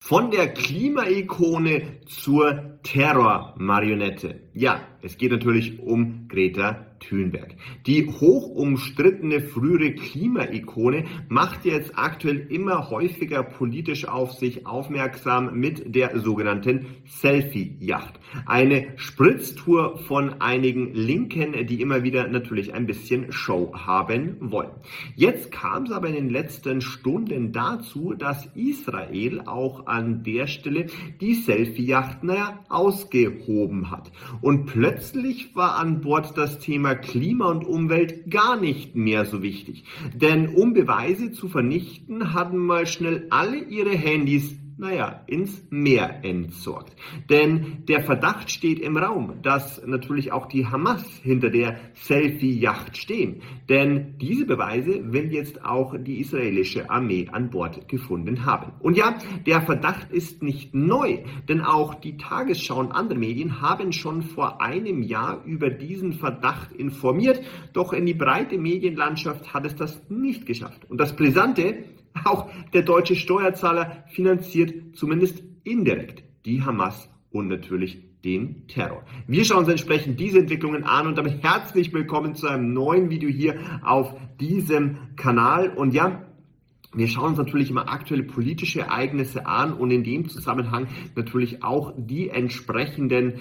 Von der Klimaikone zur Terrormarionette. Ja, es geht natürlich um Greta Thunberg. Die hoch umstrittene frühere Klimaikone macht jetzt aktuell immer häufiger politisch auf sich aufmerksam mit der sogenannten Selfie-Yacht. Eine Spritztour von einigen Linken, die immer wieder natürlich ein bisschen Show haben wollen. Jetzt kam es aber in den letzten Stunden dazu, dass Israel auch an der Stelle die Selfie-Yacht, ausgehoben hat. Und plötzlich war an Bord das Thema Klima und Umwelt gar nicht mehr so wichtig. Denn um Beweise zu vernichten, hatten mal schnell alle ihre Handys ins Meer entsorgt. Denn der Verdacht steht im Raum, dass natürlich auch die Hamas hinter der Selfie-Yacht stehen. Denn diese Beweise will jetzt auch die israelische Armee an Bord gefunden haben. Und ja, der Verdacht ist nicht neu, denn auch die Tagesschau und andere Medien haben schon vor einem Jahr über diesen Verdacht informiert, doch in die breite Medienlandschaft hat es das nicht geschafft. Und das Brisante: auch der deutsche Steuerzahler finanziert zumindest indirekt die Hamas und natürlich den Terror. Wir schauen uns entsprechend diese Entwicklungen an und damit herzlich willkommen zu einem neuen Video hier auf diesem Kanal. Und ja, wir schauen uns natürlich immer aktuelle politische Ereignisse an und in dem Zusammenhang natürlich auch die entsprechenden,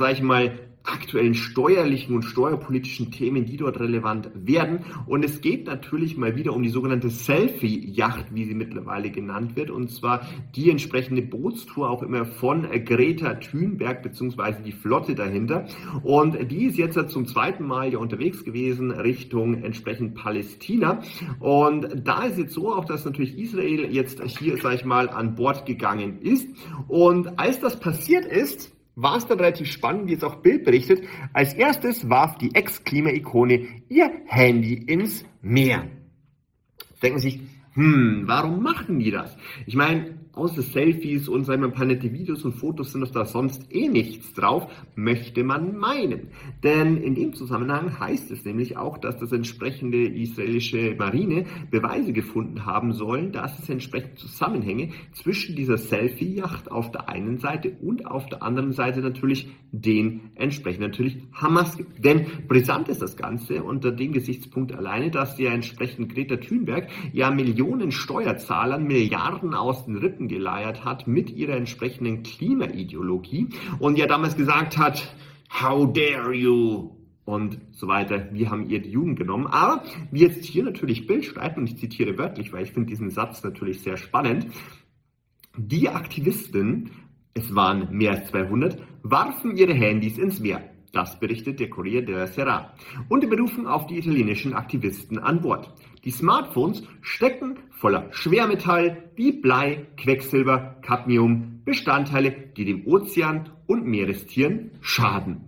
aktuellen steuerlichen und steuerpolitischen Themen, die dort relevant werden. Und es geht natürlich mal wieder um die sogenannte Selfie-Yacht, wie sie mittlerweile genannt wird, und zwar die entsprechende Bootstour auch immer von Greta Thunberg bzw. die Flotte dahinter. Und die ist jetzt zum zweiten Mal ja unterwegs gewesen Richtung entsprechend Palästina. Und da ist jetzt so auch, dass natürlich Israel jetzt hier, an Bord gegangen ist. Und als das passiert ist, war es dann relativ spannend, wie jetzt auch Bild berichtet. Als erstes warf die Ex-Klima-Ikone ihr Handy ins Meer. Denken sich, warum machen die das? Ich meine, außer Selfies und ein paar nette Videos und Fotos sind da sonst nichts drauf, möchte man meinen. Denn in dem Zusammenhang heißt es nämlich auch, dass das entsprechende israelische Marine Beweise gefunden haben sollen, dass es entsprechend Zusammenhänge zwischen dieser Selfie-Yacht auf der einen Seite und auf der anderen Seite natürlich den entsprechend natürlich Hamas gibt. Denn brisant ist das Ganze unter dem Gesichtspunkt alleine, dass ja entsprechend Greta Thunberg ja Millionen Steuerzahlern Milliarden aus den Rippen geleiert hat mit ihrer entsprechenden Klimaideologie und ja damals gesagt hat, how dare you und so weiter. Wir haben ihr die Jugend genommen. Aber wie jetzt hier natürlich Bild schreibt, und ich zitiere wörtlich, weil ich finde diesen Satz natürlich sehr spannend: Die Aktivisten, es waren mehr als 200, warfen ihre Handys ins Meer. Das berichtet der Corriere della Sera. Unter Berufung auf die italienischen Aktivisten an Bord. Die Smartphones stecken voller Schwermetall wie Blei, Quecksilber, Cadmium, Bestandteile, die dem Ozean und Meerestieren schaden.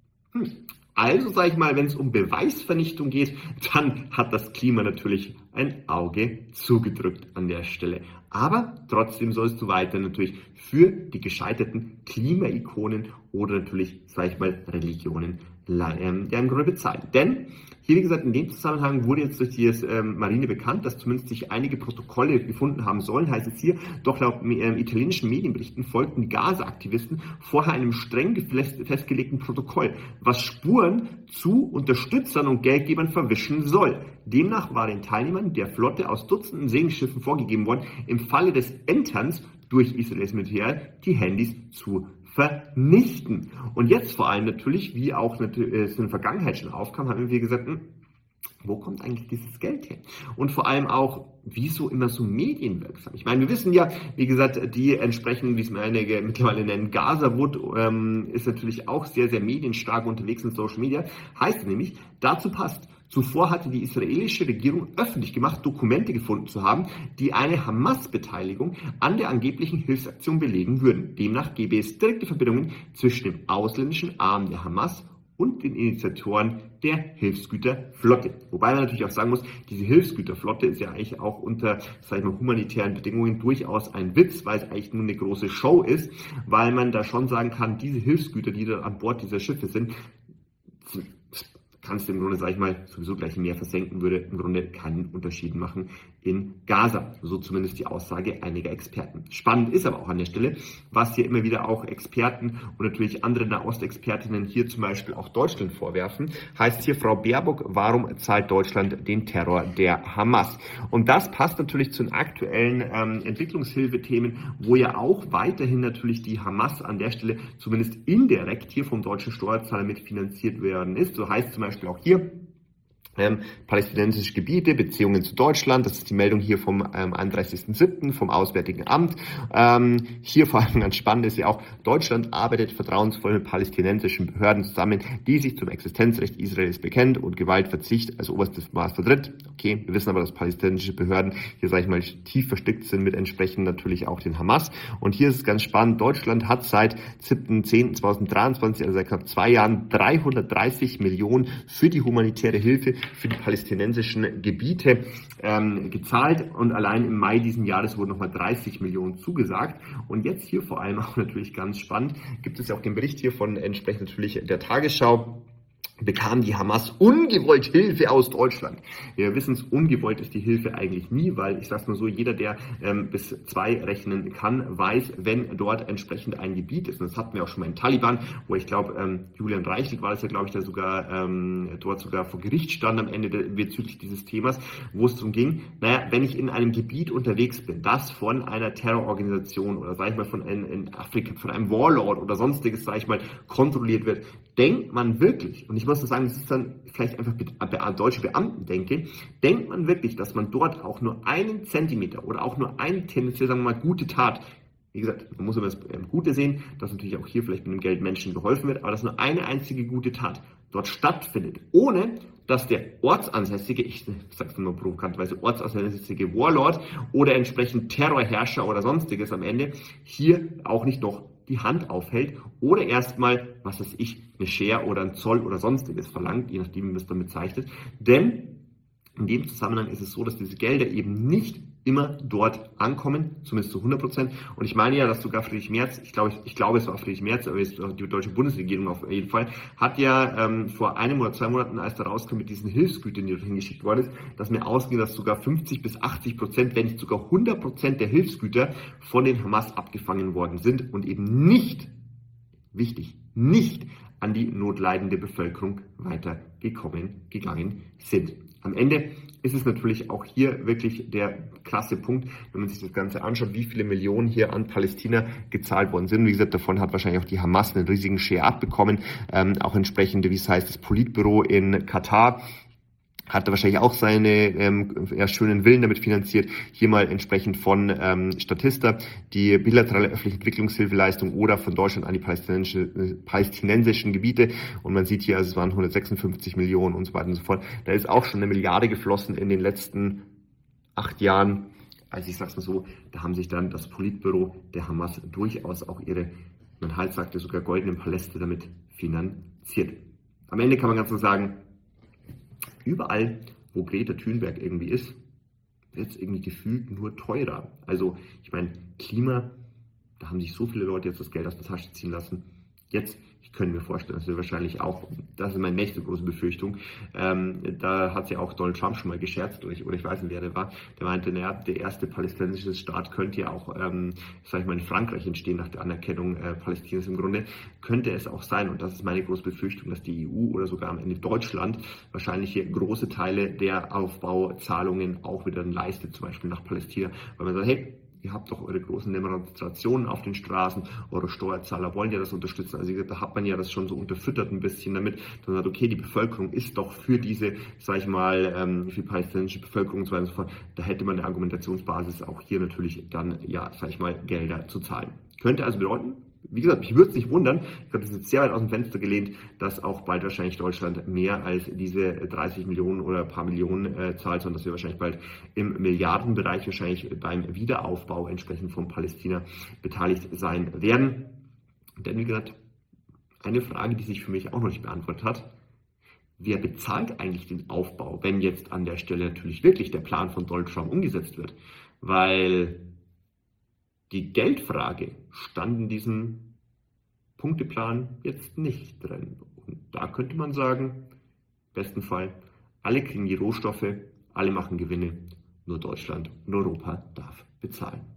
Also wenn es um Beweisvernichtung geht, dann hat das Klima natürlich ein Auge zugedrückt an der Stelle. Aber trotzdem sollst du weiter natürlich für die gescheiterten Klimaikonen oder natürlich, Religionen im Grunde bezahlen. Denn hier, wie gesagt, in dem Zusammenhang wurde jetzt durch die Marine bekannt, dass zumindest sich einige Protokolle gefunden haben sollen, heißt es hier, doch laut italienischen Medienberichten folgten die Gaza-Aktivisten vorher einem streng festgelegten Protokoll, was Spuren zu Unterstützern und Geldgebern verwischen soll. Demnach war den Teilnehmern der Flotte aus Dutzenden Segelschiffen vorgegeben worden, im Falle des Enterns durch Israels Militär die Handys zu vernichten. Und jetzt vor allem natürlich, wie auch es in der Vergangenheit schon aufkam, haben wir gesagt, wo kommt eigentlich dieses Geld her? Und vor allem auch, wieso immer so medienwirksam? Ich meine, wir wissen ja, wie gesagt, die entsprechenden, wie es einige mittlerweile nennen, Gaza-Wood ist natürlich auch sehr, sehr medienstark unterwegs in Social Media. Heißt nämlich, dazu passt: Zuvor hatte die israelische Regierung öffentlich gemacht, Dokumente gefunden zu haben, die eine Hamas-Beteiligung an der angeblichen Hilfsaktion belegen würden. Demnach gäbe es direkte Verbindungen zwischen dem ausländischen Arm der Hamas und den Initiatoren der Hilfsgüterflotte. Wobei man natürlich auch sagen muss, diese Hilfsgüterflotte ist ja eigentlich auch unter, humanitären Bedingungen durchaus ein Witz, weil es eigentlich nur eine große Show ist, weil man da schon sagen kann, diese Hilfsgüter, die da an Bord dieser Schiffe sind, kannst du im Grunde, sage ich mal, sowieso gleich im Meer versenken, würde im Grunde keinen Unterschied machen in Gaza. So zumindest die Aussage einiger Experten. Spannend ist aber auch an der Stelle, was hier immer wieder auch Experten und natürlich andere Nahostexpertinnen hier zum Beispiel auch Deutschland vorwerfen. Heißt hier, Frau Baerbock, warum zahlt Deutschland den Terror der Hamas? Und das passt natürlich zu den aktuellen Entwicklungshilfethemen, wo ja auch weiterhin natürlich die Hamas an der Stelle zumindest indirekt hier vom deutschen Steuerzahler mitfinanziert werden ist. So heißt zum Beispiel auch hier, palästinensische Gebiete, Beziehungen zu Deutschland, das ist die Meldung hier vom 31.07. vom Auswärtigen Amt. Hier vor allem ganz spannend ist ja auch, Deutschland arbeitet vertrauensvoll mit palästinensischen Behörden zusammen, die sich zum Existenzrecht Israels bekennt und Gewaltverzicht als oberstes Maß vertritt. Okay, wir wissen aber, dass palästinensische Behörden hier, sage ich mal, tief verstrickt sind mit entsprechend natürlich auch den Hamas. Und hier ist es ganz spannend, Deutschland hat seit 7.10.2023, also seit knapp 2 Jahren, 330 Millionen für die humanitäre Hilfe für die palästinensischen Gebiete gezahlt und allein im Mai diesen Jahres wurden nochmal 30 Millionen zugesagt. Und jetzt hier vor allem auch natürlich ganz spannend, gibt es ja auch den Bericht hier von entsprechend natürlich der Tagesschau, bekam die Hamas ungewollt Hilfe aus Deutschland. Wir wissen es, ungewollt ist die Hilfe eigentlich nie, weil ich sage mal so, jeder, der bis 2 rechnen kann, weiß, wenn dort entsprechend ein Gebiet ist. Und das hatten wir auch schon mal in Taliban, wo ich glaube, Julian Reichelt war das ja, glaube ich, der sogar dort sogar vor Gericht stand am Ende bezüglich dieses Themas, wo es darum ging, naja, wenn ich in einem Gebiet unterwegs bin, das von einer Terrororganisation oder sage ich mal von in Afrika, von einem Warlord oder sonstiges, sage ich mal, kontrolliert wird, denkt man wirklich, und ich muss sagen, das ist dann vielleicht einfach deutsche Beamten denkt man wirklich, dass man dort auch nur einen Zentimeter oder auch nur eine tendenziell, sagen wir mal, gute Tat, wie gesagt, man muss immer das Gute sehen, dass natürlich auch hier vielleicht mit dem Geld Menschen geholfen wird, aber dass nur eine einzige gute Tat dort stattfindet, ohne dass der ortsansässige, ich sage es nur provokanterweise, ortsansässige Warlord oder entsprechend Terrorherrscher oder sonstiges am Ende hier auch nicht noch die Hand aufhält oder erstmal, was weiß ich, eine Share oder ein Zoll oder sonstiges verlangt, je nachdem, wie man es dann bezeichnet. Denn in dem Zusammenhang ist es so, dass diese Gelder eben nicht immer dort ankommen, zumindest zu 100%. Und ich meine ja, dass sogar Friedrich Merz, ich glaube es war Friedrich Merz, aber es ist die deutsche Bundesregierung auf jeden Fall, hat ja vor 1 oder 2 Monaten, als da rauskam mit diesen Hilfsgütern, die dorthin geschickt worden ist, dass mir ausging, dass sogar 50 bis 80%, wenn nicht sogar 100% der Hilfsgüter von den Hamas abgefangen worden sind und eben nicht, wichtig, nicht an die notleidende Bevölkerung gegangen sind. Am Ende ist es natürlich auch hier wirklich der klasse Punkt, wenn man sich das Ganze anschaut, wie viele Millionen hier an Palästina gezahlt worden sind. Wie gesagt, davon hat wahrscheinlich auch die Hamas einen riesigen Share abbekommen. Auch entsprechend, wie es heißt, das Politbüro in Katar hat er wahrscheinlich auch seine schönen Willen damit finanziert. Hier mal entsprechend von Statista die bilaterale öffentliche Entwicklungshilfeleistung oder von Deutschland an die palästinensischen Gebiete. Und man sieht hier, also es waren 156 Millionen und so weiter und so fort. Da ist auch schon 1 Milliarde geflossen in den letzten 8 Jahren. Also ich sag's mal so, da haben sich dann das Politbüro der Hamas durchaus auch ihre, man halt sagte sogar goldenen Paläste damit finanziert. Am Ende kann man ganz klar sagen, überall, wo Greta Thunberg irgendwie ist, wird es irgendwie gefühlt nur teurer. Also, ich meine, Klima, da haben sich so viele Leute jetzt das Geld aus der Tasche ziehen lassen. Jetzt, ich könnte mir vorstellen, dass wir wahrscheinlich auch, das ist meine nächste große Befürchtung, da hat ja auch Donald Trump schon mal gescherzt, oder ich weiß nicht, wer der war, der meinte, naja, der erste palästinensische Staat könnte ja auch, sag ich mal, in Frankreich entstehen, nach der Anerkennung Palästinas im Grunde, könnte es auch sein, und das ist meine große Befürchtung, dass die EU oder sogar am Ende Deutschland wahrscheinlich hier große Teile der Aufbauzahlungen auch wieder leistet, zum Beispiel nach Palästina, weil man sagt, hey, ihr habt doch eure großen Demonstrationen auf den Straßen, eure Steuerzahler wollen ja das unterstützen. Also da hat man ja das schon so unterfüttert ein bisschen damit, dass man sagt, okay, die Bevölkerung ist doch für diese, sag ich mal, für die palästinensische Bevölkerung und so weiter und so fort. Da hätte man eine Argumentationsbasis auch hier natürlich dann, ja, sag ich mal, Gelder zu zahlen. Könnte also bedeuten, wie gesagt, mich würde es nicht wundern, ich glaube, das ist jetzt sehr weit aus dem Fenster gelehnt, dass auch bald wahrscheinlich Deutschland mehr als diese 30 Millionen oder ein paar Millionen zahlt, sondern dass wir wahrscheinlich bald im Milliardenbereich wahrscheinlich beim Wiederaufbau entsprechend von Palästina beteiligt sein werden. Denn wie gesagt, eine Frage, die sich für mich auch noch nicht beantwortet hat: Wer bezahlt eigentlich den Aufbau, wenn jetzt an der Stelle natürlich wirklich der Plan von Donald Trump umgesetzt wird? Weil die Geldfrage stand in diesem Punkteplan jetzt nicht drin. Und da könnte man sagen, Besten Fall, alle kriegen die Rohstoffe, alle machen Gewinne, nur Deutschland und Europa darf bezahlen.